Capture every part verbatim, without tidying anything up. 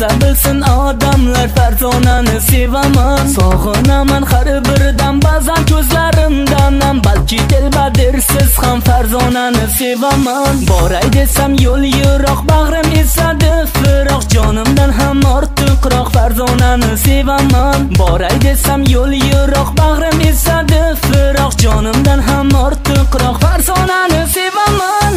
bilsa bilsin odamlar, Farzonani sevaman. Sog'inaman har biridan, ba'zan ko'zlarimdan ham, balki telbadirsiz ham Farzonani sevaman. Boray desam yo'l yiroq, bag'rim esadi firoq, jonimdan ham ortiqroq Farzonani sevaman. Boray desam yo'l yiroq, bag'rim esadi firoq, jonimdan ham ortiqroq Farzonani sevaman.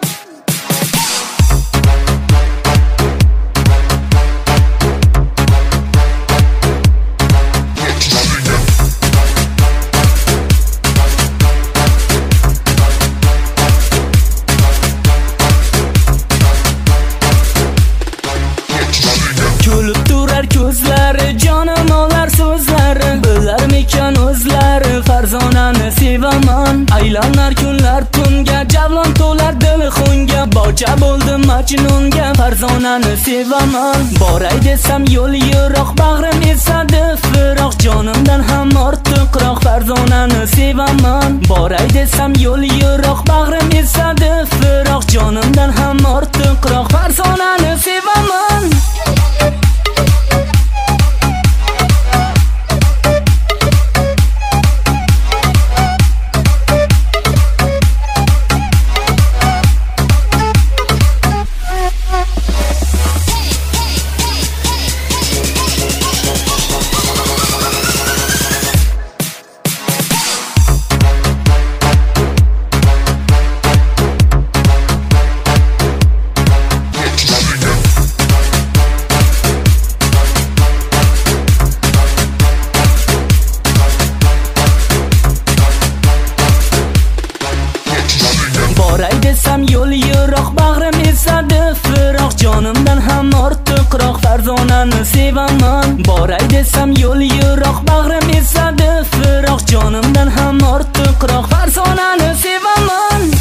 Kulib turar ko'zlari, jonim olar so'zlari, bilarmikan o'zlari Farzonani sevaman. Aylanar kunlar tunga, javlon to'lar dil xunga, bocha bo'ldim majnunga Farzonani sevaman. Boray desam yo'l yiroq, bag'rim esadi firoq, jonimdan ham ortiqroq Farzonani sevaman. Boray desam yo'l yiroq, bag'rim esadi firoq, jonimdan ham ortiqroq Farzonani sevaman. Boray desam yo'l yiroq, bag'rim esadi firoq, jonimdan ham ortiqroq Farzonani sevaman. Boray desam yo'l yiroq, bag'rim esadi firoq, jonimdan ham ortiqroq Farzonani sevaman.